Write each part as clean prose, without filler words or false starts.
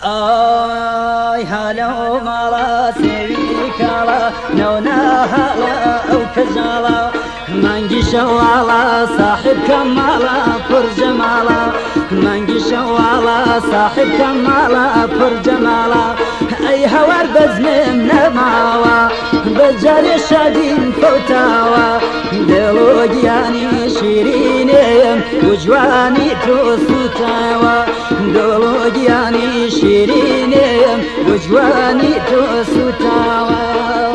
آی هلو مالا سوی کالا نونا هلا او کجالا منگی شوالا صاحب کمالا پر جمالا منگی شوالا صاحب کمالا پر جمالا ای هوار بزمم نماوا بجاری شادین فوتاوا دلو گیانی شیرینیم وجوانی تو سوتاوا دلو گیانی شیرینیم وجوانی تو سوتاوا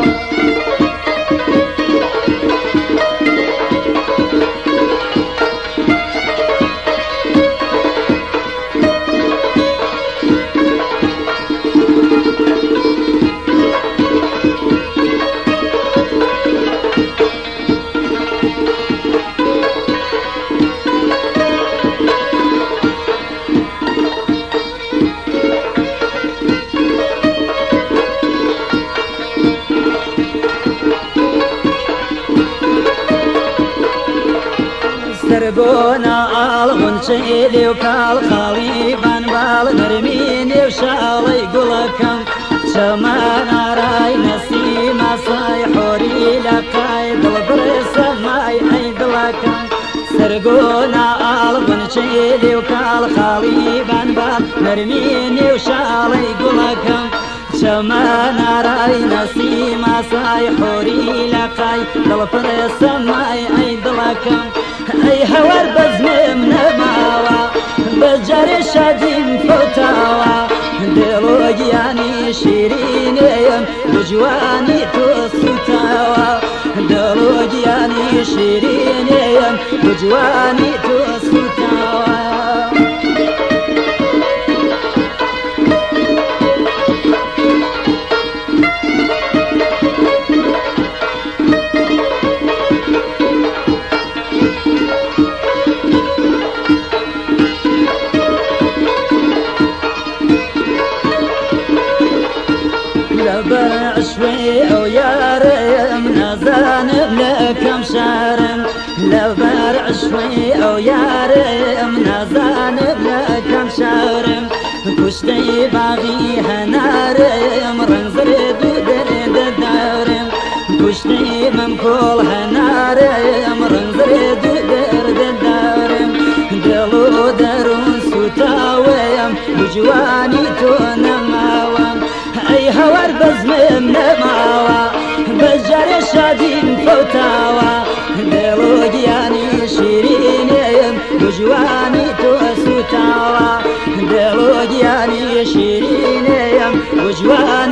سربونا الغن شيلي وكال خالي بال نرميني وشالي قلكم شمانا راي نسيما صاي حوري لقاي بالبرس ماي عيد لكم سرقونا الغن شيلي وكال خالي بال نرميني وشالي قلكم شمانا راي نسيما صاي حوري لقاي بالبرس ماي عيد لكم ای هوار بزمم نماوا بجاری شادیم فوتاوا دلو گیانی شیرینیم بجوانی تو سوتاوا دلو گیانی شیرینیم بجوانی تو سوتاوا عشوي او يارم نزان لكم شارم لبر عشوي او يارم نزان لكم شارم كشتي باغي هنارم رنزر دودر دارم كشتي ممكول هنارم رنزر دودر دارم دلو درون سوتاويم وجواني تونماوم ای هوار بزمم نماوا بجاری شادیم فوتاوا دلو گیانی شیرینیم وجوانی تو سوتاوا دلو گیانی شیرینیم وجوانی